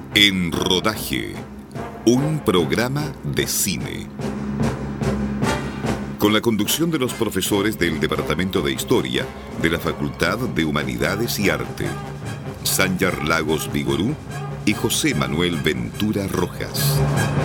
En Rodaje, un programa de cine. Con la conducción de los profesores del Departamento de Historia de la Facultad de Humanidades y Arte, Sanjar Lagos Vigorú y José Manuel Ventura Rojas.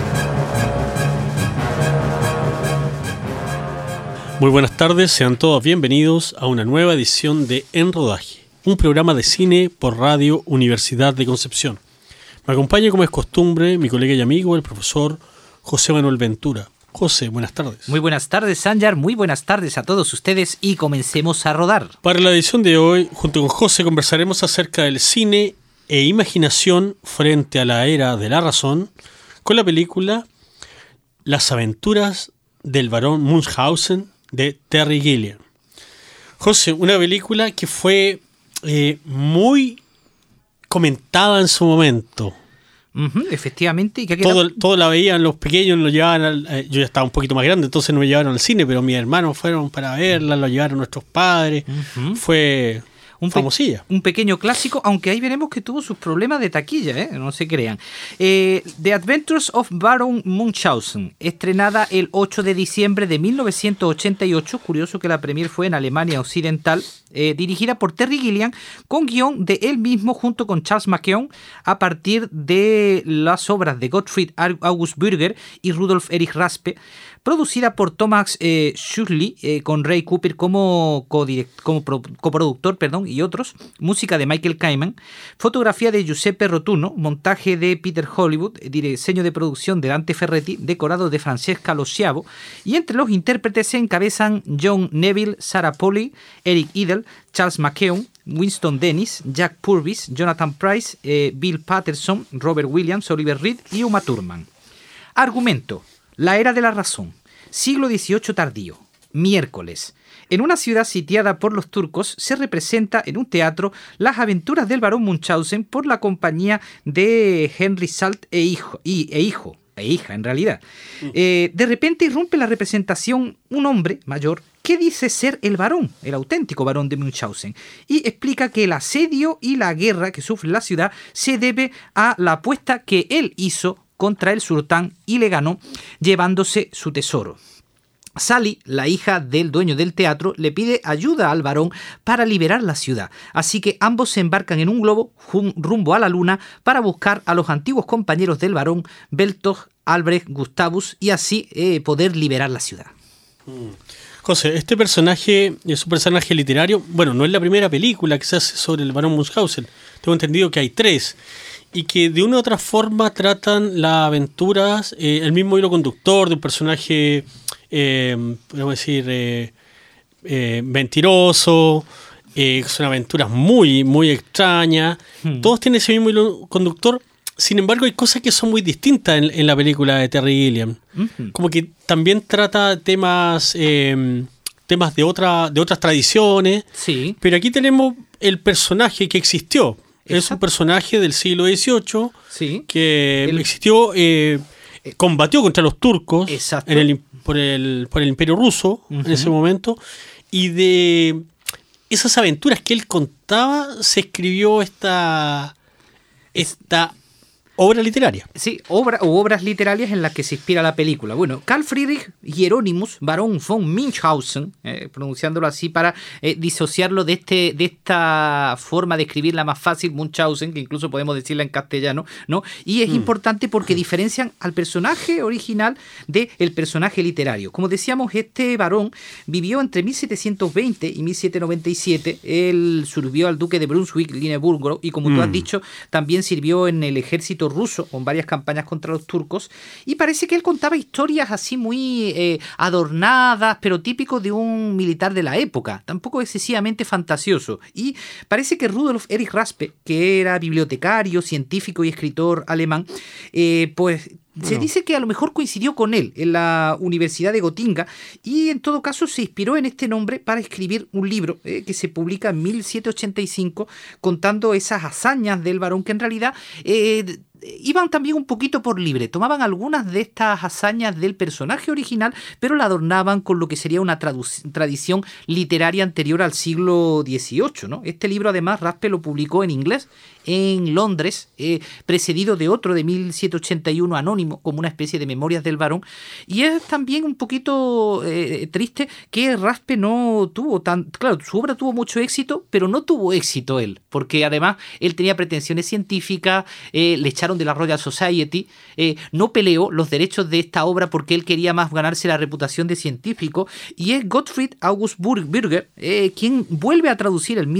Muy buenas tardes, sean todos bienvenidos a una nueva edición de En Rodaje, un programa de cine por Radio Universidad de Concepción. Me acompaña, como es costumbre, mi colega y amigo, el profesor José Manuel Ventura. José, buenas tardes. Muy buenas tardes, Sanjar. Muy buenas tardes a todos ustedes y comencemos a rodar. Para la edición de hoy, junto con José, conversaremos acerca del cine e imaginación frente a la era de la razón con la película Las aventuras del barón Munchausen de Terry Gilliam. José, una película que fue muy comentada en su momento. Efectivamente. Y que todo la veían los pequeños, lo llevaban yo ya estaba un poquito más grande, entonces no me llevaron al cine, pero mis hermanos fueron para verla, lo llevaron nuestros padres. Fue famosilla. Un pequeño clásico, aunque ahí veremos que tuvo sus problemas de taquilla, no se crean. The Adventures of Baron Munchausen, estrenada el 8 de diciembre de 1988, curioso que la premier fue en Alemania Occidental, dirigida por Terry Gilliam, con guión de él mismo junto con Charles McKeown, a partir de las obras de Gottfried August Bürger y Rudolf Erich Raspe, producida por Thomas Schuschnigg, con Ray Cooper como coproductor, y otros, música de Michael Kamen, fotografía de Giuseppe Rotuno, montaje de Peter Hollywood, diseño de producción de Dante Ferretti, decorado de Francesca Lo Schiavo, y entre los intérpretes se encabezan John Neville, Sarah Polley, Eric Idle, Charles McKeown, Winston Dennis, Jack Purvis, Jonathan Price, Bill Patterson, Robert Williams, Oliver Reed y Uma Thurman. Argumento: la era de la razón, siglo XVIII tardío, miércoles. En una ciudad sitiada por los turcos se representa en un teatro las aventuras del barón Munchausen por la compañía de Henry Salt e hija en realidad. De repente irrumpe la representación un hombre mayor que dice ser el varón, el auténtico varón de Munchausen, y explica que el asedio y la guerra que sufre la ciudad se debe a la apuesta que él hizo contra el sultán y le ganó, llevándose su tesoro. Sally, la hija del dueño del teatro, le pide ayuda al varón para liberar la ciudad, así que ambos se embarcan en un globo rumbo a la luna para buscar a los antiguos compañeros del varón, Berthold, Albrecht, Gustavus, y así poder liberar la ciudad. José, este personaje es un personaje literario. Bueno, no es la primera película que se hace sobre el barón Munchausen. Tengo entendido que hay 3. Y que de una u otra forma tratan las aventuras, el mismo hilo conductor de un personaje, podemos decir, mentiroso. Son aventuras muy, muy extrañas. Todos tienen ese mismo hilo conductor. Sin embargo, hay cosas que son muy distintas en la película de Terry Gilliam. Como que también trata temas de otras tradiciones. Sí. Pero aquí tenemos el personaje que existió. Exacto. Es un personaje del siglo XVIII, sí, que existió, combatió contra los turcos por el Imperio Ruso en ese momento, y de esas aventuras que él contaba se escribió esta obra literaria. Sí, obras literarias en las que se inspira la película. Bueno, Carl Friedrich Hieronymus Baron von Munchausen, pronunciándolo así para disociarlo de esta forma de escribirla más fácil, Munchausen, que incluso podemos decirla en castellano, ¿no? Y es importante porque diferencian al personaje original del personaje literario. Como decíamos, este varón vivió entre 1720 y 1797. Él sirvió al duque de Brunswick-Luneburgo y, como tú has dicho, también sirvió en el ejército ruso con varias campañas contra los turcos, y parece que él contaba historias así muy adornadas, pero típico de un militar de la época, tampoco excesivamente fantasioso. Y parece que Rudolf Erich Raspe, que era bibliotecario, científico y escritor alemán, se dice que a lo mejor coincidió con él en la Universidad de Gotinga, y en todo caso se inspiró en este nombre para escribir un libro que se publica en 1785 contando esas hazañas del varón, que en realidad iban también un poquito por libre, tomaban algunas de estas hazañas del personaje original, pero la adornaban con lo que sería una tradición literaria anterior al siglo XVIII, ¿no? Este libro, además, Raspe lo publicó en inglés en Londres, precedido de otro de 1781 anónimo, como una especie de Memorias del Barón, y es también un poquito triste que Raspe no tuvo claro, su obra tuvo mucho éxito, pero no tuvo éxito él, porque además él tenía pretensiones científicas, le echaron de la Royal Society, no peleó los derechos de esta obra porque él quería más ganarse la reputación de científico, y es Gottfried August Bürger quien vuelve a traducir en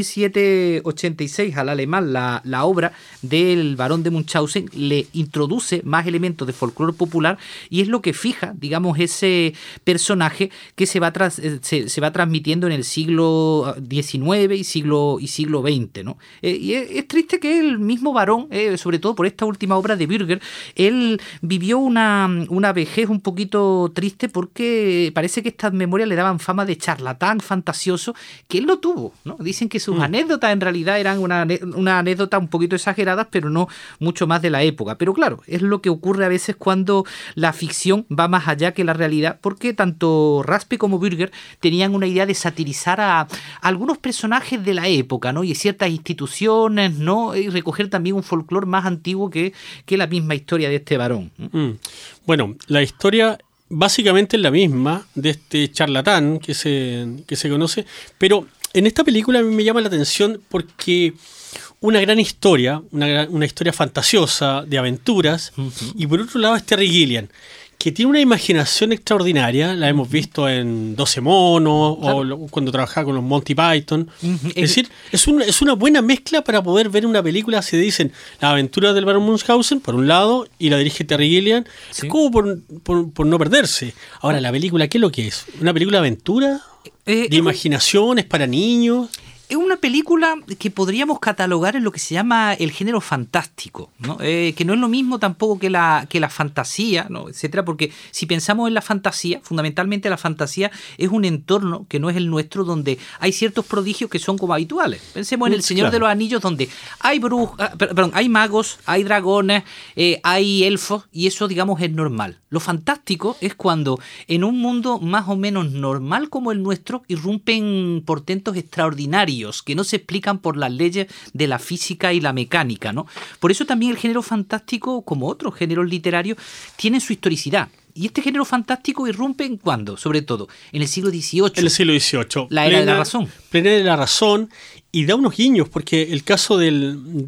1786 al alemán la obra del Barón de Munchausen, le introduce más elementos de folclore popular y es lo que fija, digamos, ese personaje que se va transmitiendo en el siglo XIX y siglo XX, ¿no? Y es triste que el mismo Barón, sobre todo por esta última obra de Bürger, él vivió una vejez un poquito triste porque parece que estas memorias le daban fama de charlatán fantasioso, que él no tuvo, ¿no? Dicen que sus anécdotas en realidad eran una anécdota un poquito exageradas, pero no mucho más de la época. Pero claro, es lo que ocurre a veces cuando la ficción va más allá que la realidad, porque tanto Raspe como Bürger tenían una idea de satirizar a algunos personajes de la época, ¿no? Y ciertas instituciones, ¿no? Y recoger también un folclore más antiguo que la misma historia de este varón. Bueno, la historia básicamente es la misma de este charlatán que se conoce, pero en esta película a mí me llama la atención porque una gran historia, una historia fantasiosa de aventuras, y por otro lado es Terry Gilliam, que tiene una imaginación extraordinaria, la hemos visto en 12 monos, claro, o cuando trabajaba con los Monty Python. Es decir, es una buena mezcla para poder ver una película, se dicen, las aventuras del Barón Munchausen, por un lado, y la dirige Terry Gilliam, sí, como por no perderse. Ahora, la película, ¿qué es lo que es? ¿Una película de aventura? ¿De imaginación? ¿Es para niños? Es una película que podríamos catalogar en lo que se llama el género fantástico, ¿no? Que no es lo mismo tampoco que la fantasía, ¿no? Etcétera, porque si pensamos en la fantasía, fundamentalmente la fantasía es un entorno que no es el nuestro, donde hay ciertos prodigios que son como habituales. Pensemos en El Señor de los Anillos, donde hay hay magos, hay dragones, hay elfos, y eso, digamos, es normal. Lo fantástico es cuando en un mundo más o menos normal como el nuestro irrumpen portentos extraordinarios que no se explican por las leyes de la física y la mecánica, ¿no? Por eso también el género fantástico, como otros géneros literarios, tiene su historicidad. Y este género fantástico irrumpe en ¿cuándo? Sobre todo en el siglo XVIII. En el siglo XVIII. La era de la razón. Plena de la razón, y da unos guiños, porque el caso el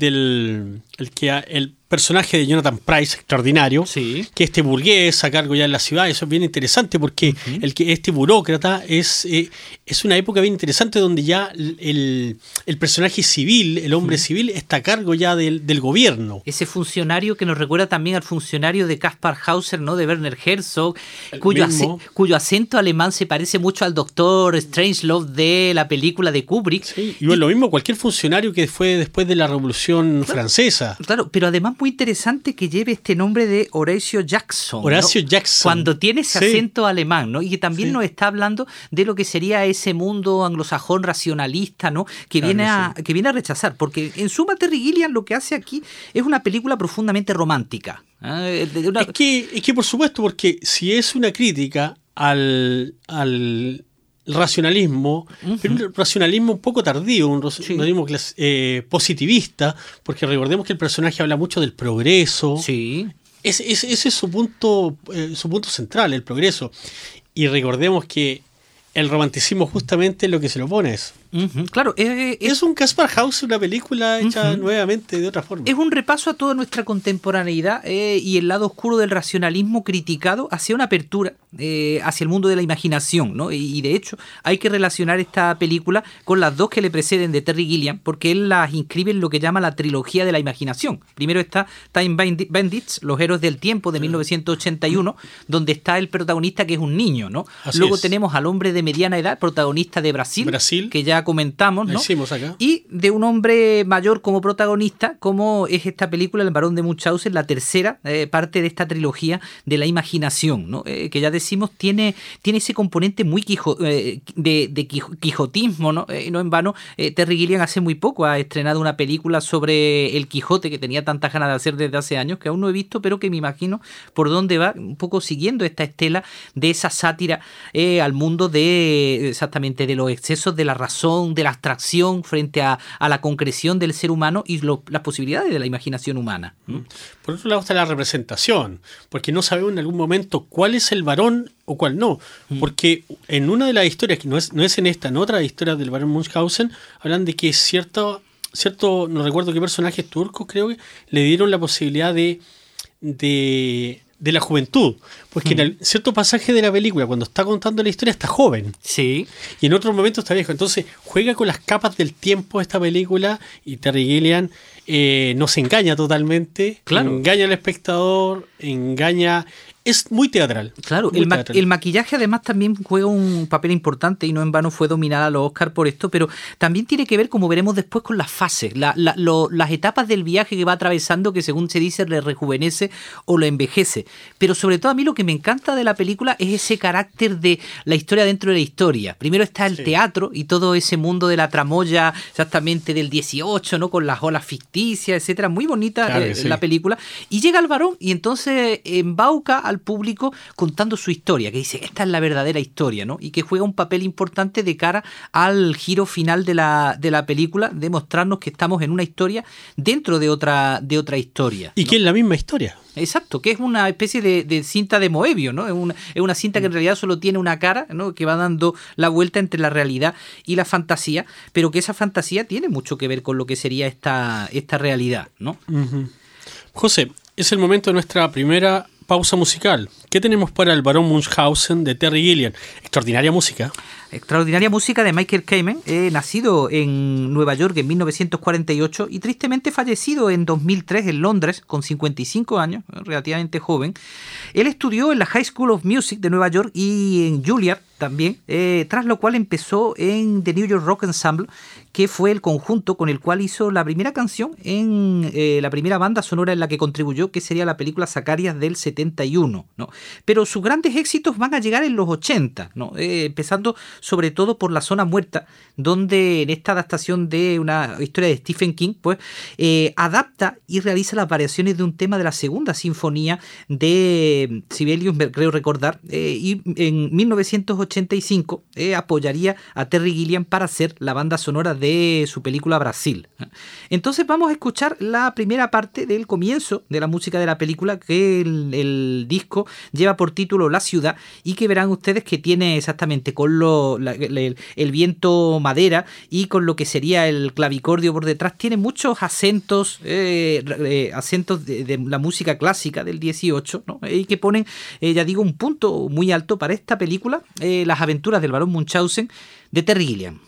personaje de Jonathan Pryce, extraordinario, sí, que este burgués a cargo ya en la ciudad, eso es bien interesante, porque este burócrata es una época bien interesante donde ya el personaje civil, el hombre civil, está a cargo ya del gobierno. Ese funcionario que nos recuerda también al funcionario de Kaspar Hauser, ¿no? De Werner Herzog, cuyo acento alemán se parece mucho al doctor Strangelove de la película de Kubrick. Sí, y es lo mismo cualquier funcionario que fue después de la Revolución Francesa. Claro, pero además muy interesante que lleve este nombre de Horatio Jackson. Horatio Jackson. Cuando tiene ese acento alemán, ¿no? Y que también nos está hablando de lo que sería ese mundo anglosajón racionalista, ¿no? Que viene a rechazar. Porque en suma Terry Gilliam lo que hace aquí es una película profundamente romántica. Es que por supuesto, porque si es una crítica al racionalismo, pero un racionalismo un poco tardío, un racionalismo positivista, porque recordemos que el personaje habla mucho del progreso. Sí. Ese es su punto central, el progreso. Y recordemos que el romanticismo justamente es lo que se lo opone a eso. Claro, es un Kaspar Hauser, una película hecha nuevamente de otra forma. Es un repaso a toda nuestra contemporaneidad y el lado oscuro del racionalismo criticado hacia una apertura hacia el mundo de la imaginación, ¿no? Y de hecho hay que relacionar esta película con las dos que le preceden de Terry Gilliam, porque él las inscribe en lo que llama la trilogía de la imaginación. Primero está Time Bandits, Los Héroes del Tiempo, de 1981, donde está el protagonista que es un niño, ¿no? Luego tenemos al hombre de mediana edad, protagonista de Brasil, que ya comentamos, ¿no? La hicimos acá. Y de un hombre mayor como protagonista, como es esta película, El Barón de Munchausen, la tercera parte de esta trilogía de la imaginación, ¿no? Que ya decimos tiene ese componente muy quijotismo, ¿no? Y no en vano, Terry Gilliam hace muy poco ha estrenado una película sobre el Quijote que tenía tantas ganas de hacer desde hace años, que aún no he visto, pero que me imagino por dónde va, un poco siguiendo esta estela de esa sátira al mundo de exactamente de los excesos de la razón, de la abstracción frente a la concreción del ser humano y las posibilidades de la imaginación humana. Por otro lado está la representación, porque no sabemos en algún momento cuál es el varón o cuál no, porque en una de las historias, que no es en esta, en otras historias del barón Munchausen, hablan de que cierto, no recuerdo qué personajes turcos creo que le dieron la posibilidad de la juventud, porque en cierto pasaje de la película, cuando está contando la historia, está joven. Sí. Y en otro momento está viejo. Entonces juega con las capas del tiempo esta película y Terry Gilliam nos engaña totalmente, claro. Engaña al espectador, es muy teatral. Claro, muy teatral. El maquillaje además también juega un papel importante y no en vano fue dominada a los Oscar por esto, pero también tiene que ver, como veremos después, con las fases, las etapas del viaje que va atravesando, que según se dice le rejuvenece o lo envejece. Pero sobre todo a mí lo que me encanta de la película es ese carácter de la historia dentro de la historia. Primero está el teatro y todo ese mundo de la tramoya exactamente del 18, ¿no? Con las olas ficticias, etcétera. Muy bonita la película. Y llega el varón y entonces embauca al público contando su historia, que dice, esta es la verdadera historia, ¿no? Y que juega un papel importante de cara al giro final de la película, de mostrarnos que estamos en una historia dentro de otra historia, y ¿no? que es la misma historia. Exacto, que es una especie de cinta de Moebius, ¿no? Es una cinta que en realidad solo tiene una cara, ¿no? Que va dando la vuelta entre la realidad y la fantasía, pero que esa fantasía tiene mucho que ver con lo que sería esta realidad, ¿no? Uh-huh. José, es el momento de nuestra primera pausa musical. ¿Qué tenemos para el barón Munchausen de Terry Gilliam? Extraordinaria música. Extraordinaria música de Michael Kamen, nacido en Nueva York en 1948 y tristemente fallecido en 2003 en Londres con 55 años, relativamente joven. Él estudió en la High School of Music de Nueva York y en Juilliard también, tras lo cual empezó en The New York Rock Ensemble, que fue el conjunto con el cual hizo la primera canción en la primera banda sonora en la que contribuyó, que sería la película Zacarias del 71, ¿no? Pero sus grandes éxitos van a llegar en los 80, ¿no? Empezando sobre todo por La Zona Muerta, donde en esta adaptación de una historia de Stephen King, pues adapta y realiza las variaciones de un tema de la segunda sinfonía de Sibelius, creo recordar, y en 1985 apoyaría a Terry Gilliam para hacer la banda sonora de su película Brasil. Entonces vamos a escuchar la primera parte del comienzo de la música de la película, que el disco lleva por título La Ciudad, y que verán ustedes que tiene exactamente con el viento madera y con lo que sería el clavicordio por detrás, tiene muchos acentos de la música clásica del 18, ¿no? Y que ponen, ya digo, un punto muy alto para esta película, Las aventuras del barón Munchausen de Terry Gilliam.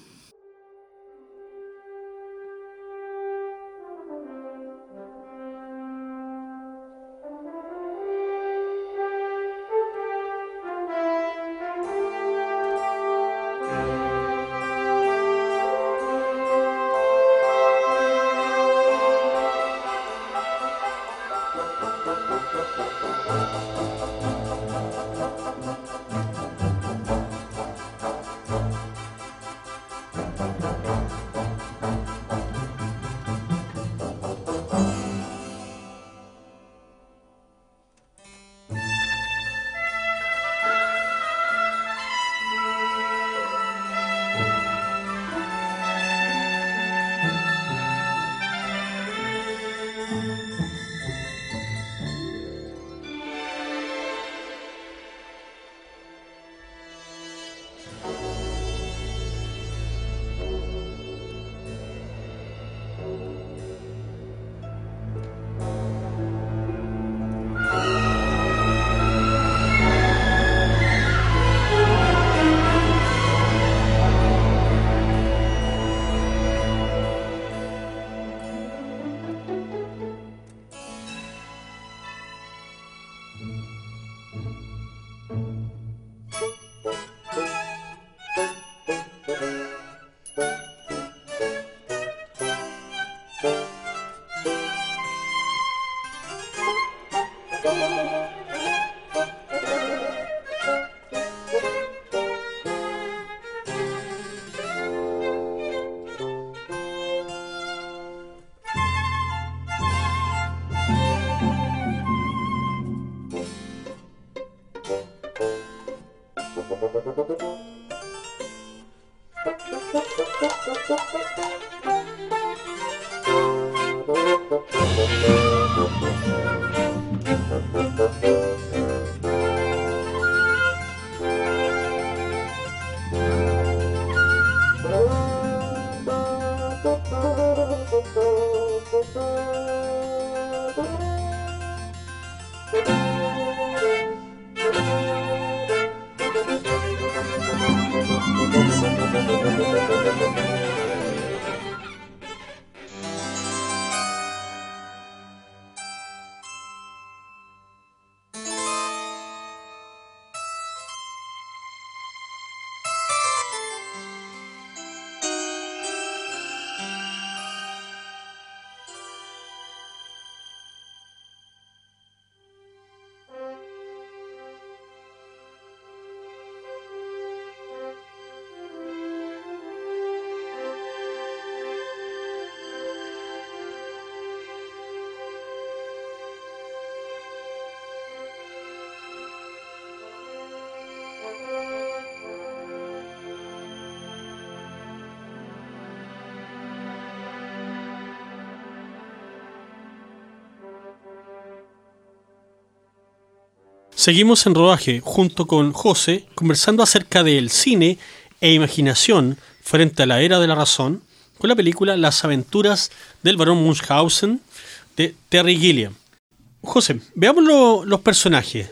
Seguimos en rodaje junto con José, conversando acerca del cine e imaginación frente a la era de la razón, con la película Las aventuras del barón Munchausen de Terry Gilliam. José, veamos los personajes.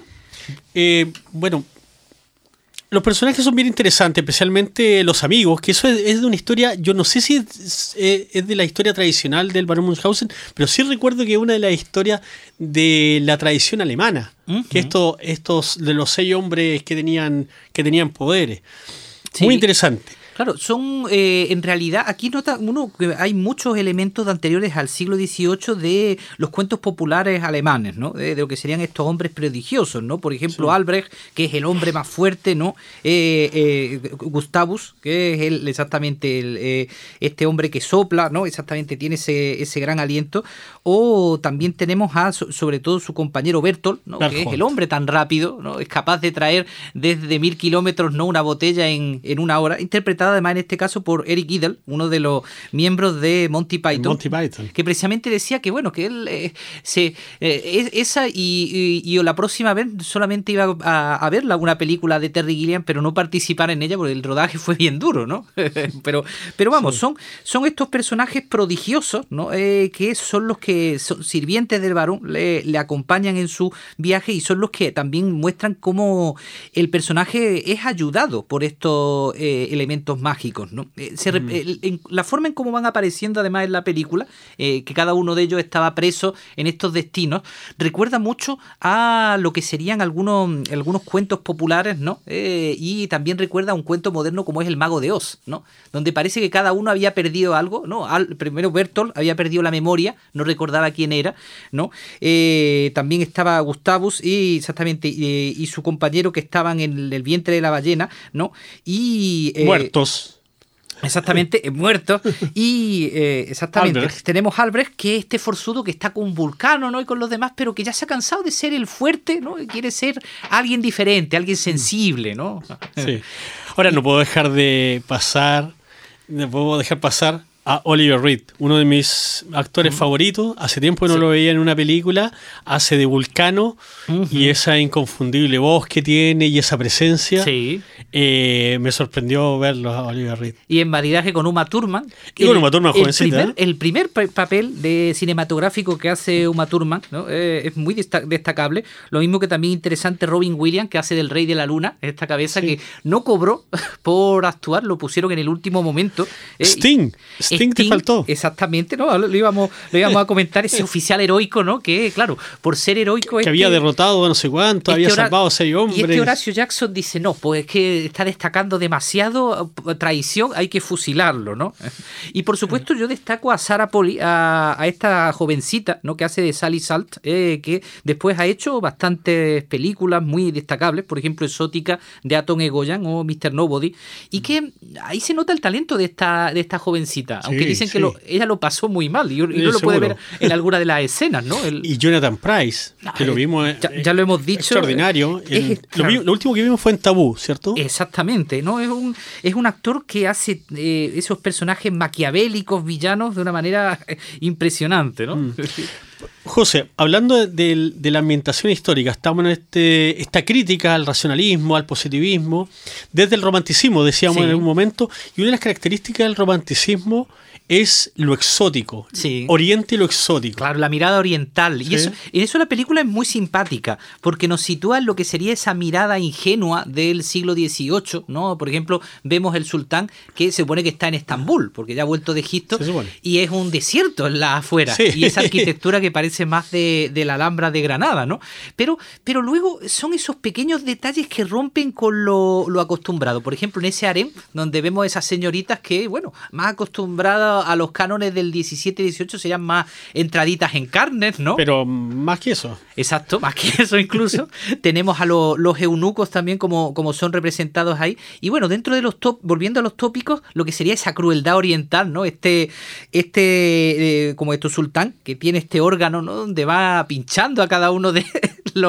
Bueno, los personajes son bien interesantes, especialmente los amigos, que eso es de una historia, yo no sé si es de la historia tradicional del barón Munchausen, pero sí recuerdo que es una de las historias de la tradición alemana, que estos de los 6 hombres que tenían poderes. Sí. Muy interesante. Claro, son en realidad, aquí nota uno que hay muchos elementos anteriores al siglo XVIII de los cuentos populares alemanes, ¿no? De lo que serían estos hombres prodigiosos, ¿no? Por ejemplo, sí. Albrecht, que es el hombre más fuerte, ¿no? Gustavus, que es exactamente este hombre que sopla, ¿no? Exactamente tiene ese gran aliento. O también tenemos sobre todo su compañero Bertolt, ¿no? Que es el hombre tan rápido, ¿no? Es capaz de traer desde 1000 kilómetros, ¿no? Una botella en una hora, interpretada además en este caso por Eric Idle, uno de los miembros de Monty Python, que precisamente decía que bueno, que él esa y la próxima vez solamente iba a ver una película de Terry Gilliam, pero no participar en ella porque el rodaje fue bien duro, ¿no? pero vamos, sí. son estos personajes prodigiosos, ¿no? Que son los que son sirvientes del varón, le acompañan en su viaje y son los que también muestran cómo el personaje es ayudado por estos elementos mágicos, ¿no? La forma en cómo van apareciendo además en la película, que cada uno de ellos estaba preso en estos destinos, recuerda mucho a lo que serían algunos cuentos populares, ¿no? Y también recuerda a un cuento moderno como es El Mago de Oz, ¿no? Donde parece que cada uno había perdido algo, ¿no? Primero Bertolt había perdido la memoria, no recordaba quién era, ¿no? También estaba Gustavus y exactamente y su compañero que estaban en el vientre de la ballena, ¿no? Y muertos. Exactamente, muerto. Y exactamente, Albrecht. Tenemos Albrecht, que es este forzudo que está con Vulcano, ¿no? Y con los demás, pero que ya se ha cansado de ser el fuerte, ¿no? Y quiere ser alguien diferente, alguien sensible, ¿no? Sí. Ahora no puedo dejar pasar a Oliver Reed, uno de mis actores favoritos. Hace tiempo que no lo veía en una película. Hace de Vulcano y esa inconfundible voz que tiene y esa presencia. Sí. Me sorprendió verlo a Oliver Reed. Y en maridaje con Uma Thurman. Y con Uma Thurman jovencita. El primer papel de cinematográfico que hace Uma Thurman, ¿no? Es muy destacable. Lo mismo que también interesante Robin Williams, que hace del Rey de la Luna, esta cabeza que no cobró por actuar, lo pusieron en el último momento. Sting te faltó. Exactamente, ¿no? Lo íbamos a comentar, ese oficial heroico, ¿no? Que, claro, por ser heroico... Que había derrotado a no sé cuánto, había salvado a 6 hombres. Y este Horacio Jackson dice, no, pues es que está destacando demasiado traición, hay que fusilarlo, ¿no? Y por supuesto yo destaco a Sarah Polley, a esta jovencita, ¿no? Que hace de Sally Salt, que después ha hecho bastantes películas muy destacables, por ejemplo, Exótica de Atom Egoyan o Mr. Nobody, y que ahí se nota el talento de esta jovencita. aunque dicen que ella lo pasó muy mal, y uno lo puede ver en alguna de las escenas, ¿no? Y Jonathan Pryce, que lo vimos, ya lo hemos dicho, extraordinario. Lo último que vimos fue en Tabú, ¿cierto? Exactamente, ¿no? Es un actor que hace esos personajes maquiavélicos, villanos, de una manera impresionante, ¿no? José, hablando de la ambientación histórica, estamos en esta crítica al racionalismo, al positivismo, desde el romanticismo, decíamos en algún momento, y una de las características del romanticismo es lo exótico, Oriente y lo exótico. Claro, la mirada oriental. Y eso la película es muy simpática, porque nos sitúa en lo que sería esa mirada ingenua del siglo XVIII, ¿no? Por ejemplo, vemos el sultán que se supone que está en Estambul, porque ya ha vuelto de Egipto, y es un desierto en la afuera, y esa arquitectura que parece más de la Alhambra de Granada, ¿no? Pero luego son esos pequeños detalles que rompen con lo acostumbrado. Por ejemplo, en ese harem, donde vemos esas señoritas que, bueno, más acostumbradas a los cánones del 17 y 18 serían más entraditas en carnes, ¿no? Pero más que eso. Exacto, más que eso incluso. Tenemos a los eunucos también como son representados ahí. Y bueno, dentro de volviendo a los tópicos, lo que sería esa crueldad oriental, ¿no? Como sultán, que tiene este órgano, ¿no? Donde va pinchando a cada uno de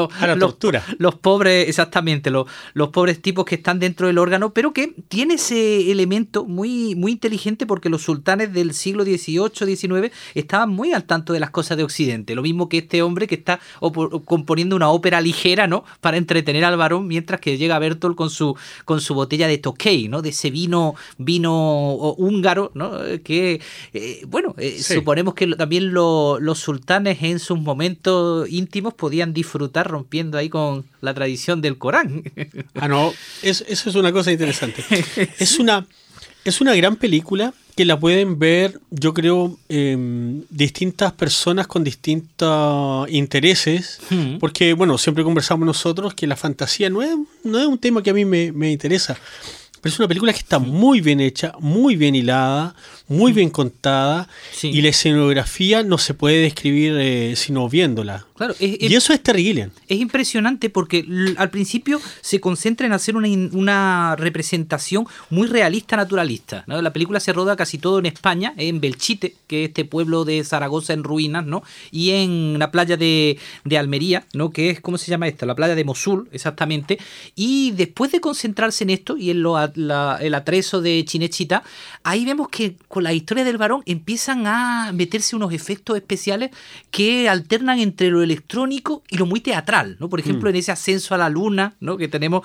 los pobres, exactamente, los pobres tipos que están dentro del órgano, pero que tiene ese elemento muy, muy inteligente, porque los sultanes del siglo XVIII, XIX estaban muy al tanto de las cosas de Occidente. Lo mismo que este hombre que está componiendo una ópera ligera, ¿no? Para entretener al varón, mientras que llega Bertolt con su botella de Tokay, ¿no? De ese vino húngaro, ¿no? Que, suponemos que también los sultanes en sus momentos íntimos podían disfrutar rompiendo ahí con la tradición del Corán. Eso es una cosa interesante. Es una gran película que la pueden ver, yo creo, distintas personas con distintos intereses, porque, bueno, siempre conversamos nosotros que la fantasía no es un tema que a mí me interesa, pero es una película que está muy bien hecha, muy bien hilada, muy bien contada, y la escenografía no se puede describir sino viéndola. Claro, y eso es Terry Gilliam. Es impresionante porque al principio se concentra en hacer una representación muy realista, naturalista, ¿no? La película se roda casi todo en España, en Belchite, que es este pueblo de Zaragoza en ruinas, ¿no? Y en la playa de Almería, ¿no? Que es, ¿cómo se llama esta? La playa de Mosul, exactamente. Y después de concentrarse en esto y en el atrezo de Chinechita, ahí vemos que con la historia del varón empiezan a meterse unos efectos especiales que alternan entre lo electrónico y lo muy teatral, ¿no? Por ejemplo, en ese ascenso a la luna, ¿no? Que tenemos,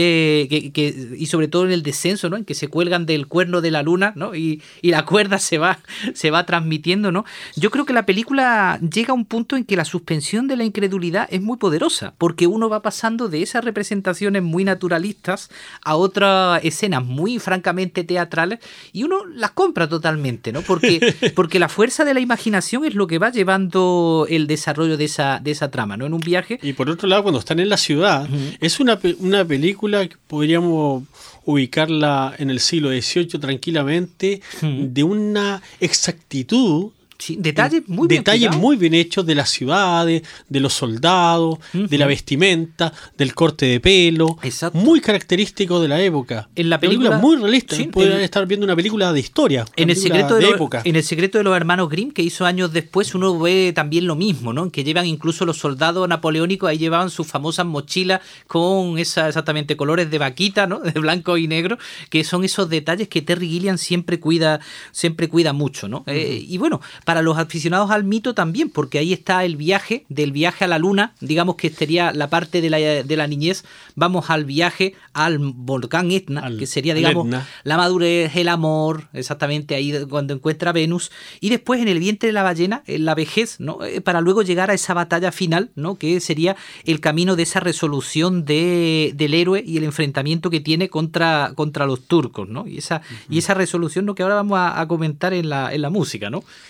y sobre todo en el descenso, ¿no? En que se cuelgan del cuerno de la luna, ¿no? Y la cuerda se va transmitiendo, ¿no? Yo creo que la película llega a un punto en que la suspensión de la incredulidad es muy poderosa, porque uno va pasando de esas representaciones muy naturalistas a otras escenas muy francamente teatrales, y uno las compra totalmente, ¿no? Porque la fuerza de la imaginación es lo que va llevando el desarrollo de esa trama, ¿no? En un viaje. Y por otro lado, cuando están en la ciudad, es una película que podríamos ubicarla en el siglo XVIII tranquilamente, de una exactitud. Sí, detalles muy bien hechos de las ciudades, de los soldados, de la vestimenta, del corte de pelo. Exacto. Muy característico de la época. En la película muy realista. Puede estar viendo una película de historia. En el secreto de los hermanos Grimm, que hizo años después, uno ve también lo mismo, ¿no? Que llevan incluso los soldados napoleónicos, ahí llevaban sus famosas mochilas con exactamente colores de vaquita, ¿no? De blanco y negro, que son esos detalles que Terry Gilliam siempre cuida mucho, ¿no? Y bueno, para los aficionados al mito también, porque ahí está del viaje a la luna, digamos que sería la parte de la niñez. Vamos al viaje al volcán Etna, que sería, digamos, la madurez, el amor, exactamente ahí cuando encuentra a Venus, y después en el vientre de la ballena, en la vejez, ¿no? Para luego llegar a esa batalla final, ¿no? Que sería el camino de esa resolución del héroe y el enfrentamiento que tiene contra los turcos, ¿no? Y esa resolución, ¿no? Que ahora vamos a comentar en la música, ¿no?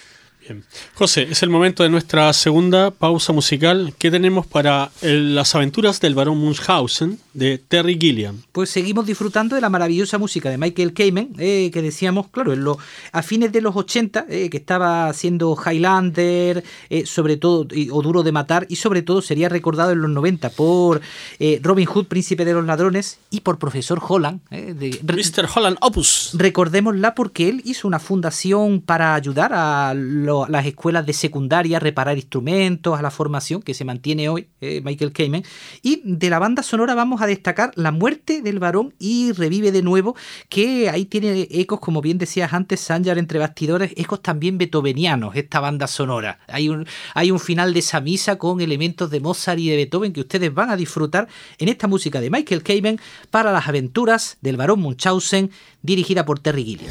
Bien. José, es el momento de nuestra segunda pausa musical. ¿Qué tenemos para las aventuras del barón Munchausen de Terry Gilliam? Pues seguimos disfrutando de la maravillosa música de Michael Kamen, que decíamos, claro, a fines de los 80, que estaba haciendo Highlander, sobre todo, o Duro de Matar, y sobre todo sería recordado en los 90 por Robin Hood, Príncipe de los Ladrones, y por Profesor Holland. Mr. Holland Opus. Recordémosla porque él hizo una fundación para ayudar a las escuelas de secundaria, reparar instrumentos, a la formación que se mantiene hoy, Michael Kamen. Y de la banda sonora vamos a destacar La muerte del varón y Revive de nuevo, que ahí tiene ecos, como bien decías antes, Sanjar, entre bastidores, ecos también beethovenianos, esta banda sonora. Hay un final de esa misa con elementos de Mozart y de Beethoven que ustedes van a disfrutar en esta música de Michael Kamen para las aventuras del barón Munchausen, dirigida por Terry Gilliam.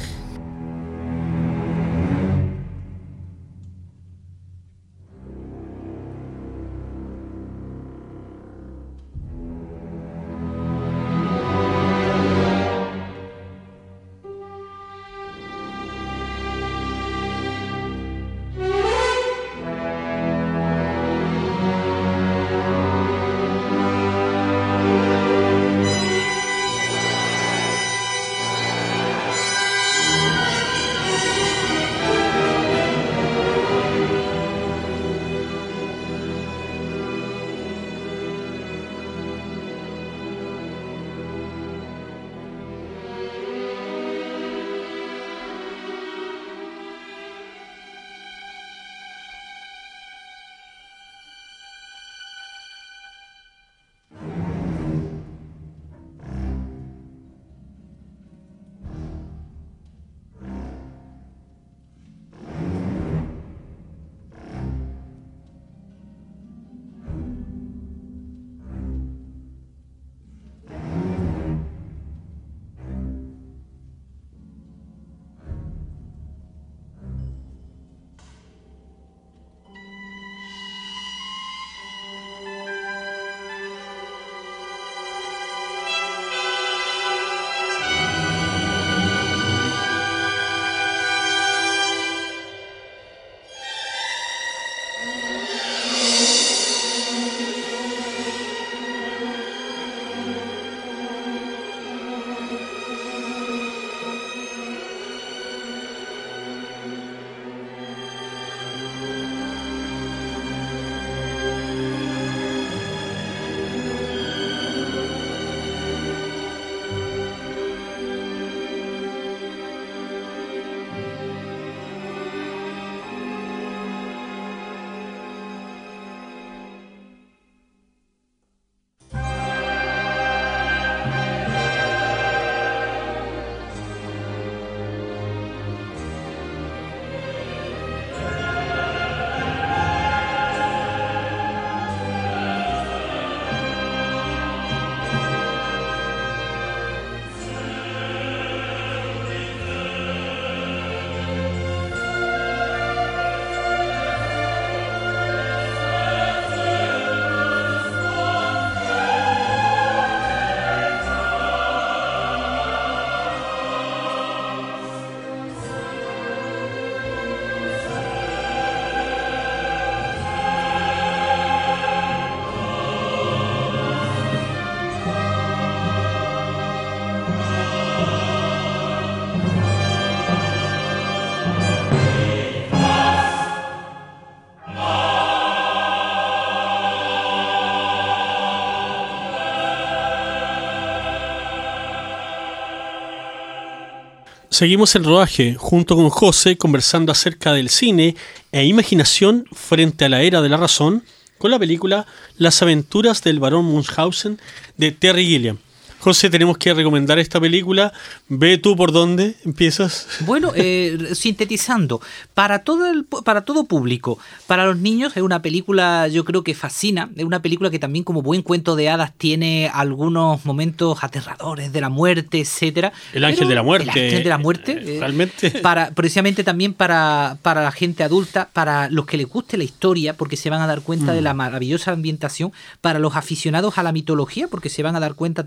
Seguimos el rodaje junto con José conversando acerca del cine e imaginación frente a la era de la razón con la película Las aventuras del barón Munchausen de Terry Gilliam. José, tenemos que recomendar esta película. Ve tú por dónde empiezas. Bueno, sintetizando, para todo público, para los niños es una película, yo creo que fascina, es una película que también como buen cuento de hadas tiene algunos momentos aterradores de la muerte, etcétera. El ángel de la muerte. El ángel de la muerte. Realmente. Precisamente también para la gente adulta, para los que les guste la historia, porque se van a dar cuenta de la maravillosa ambientación, para los aficionados a la mitología, porque se van a dar cuenta también de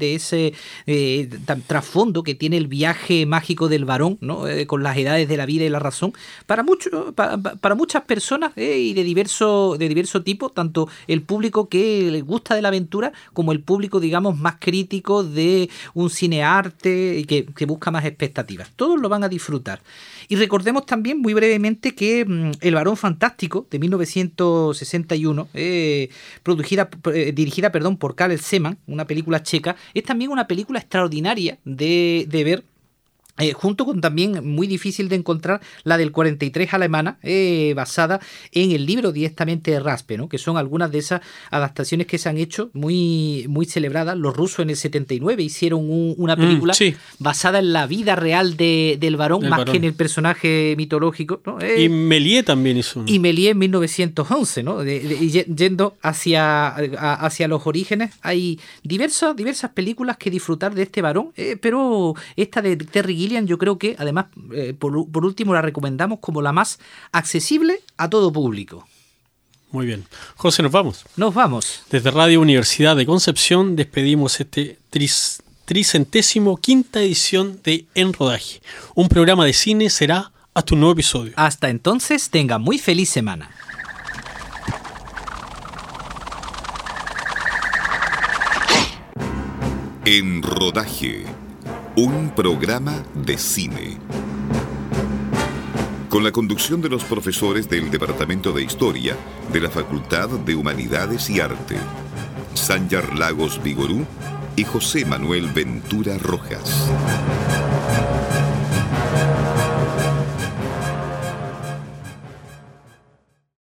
de ese trasfondo que tiene el viaje mágico del varón, ¿no? Con las edades de la vida y la razón, para muchas personas y de diverso tipo, tanto el público que les gusta de la aventura como el público, digamos, más crítico de un cinearte y que busca más expectativas. Todos lo van a disfrutar. Y recordemos también muy brevemente que El Varón Fantástico de 1961, dirigida por Karel Zeman, una película checa, es también una película extraordinaria de ver. Junto con también muy difícil de encontrar la del 43 alemana, basada en el libro directamente de Raspe, ¿no? Que son algunas de esas adaptaciones que se han hecho muy, muy celebradas. Los rusos en el 79 hicieron una película basada en la vida real del varón, que en el personaje mitológico, ¿no? Y Méliès también hizo Y Méliès en 1911, ¿no? Yendo hacia los orígenes, hay diversas películas que disfrutar de este varón, pero esta de Terry Gilliam, yo creo que además por último la recomendamos como la más accesible a todo público. Muy bien. José, nos vamos. Nos vamos. Desde Radio Universidad de Concepción despedimos este 35ª edición de En Rodaje. Un programa de cine. Será hasta un nuevo episodio. Hasta entonces, tenga muy feliz semana. En Rodaje, un programa de cine. Con la conducción de los profesores del Departamento de Historia de la Facultad de Humanidades y Arte, Sanjar Lagos Vigorú y José Manuel Ventura Rojas.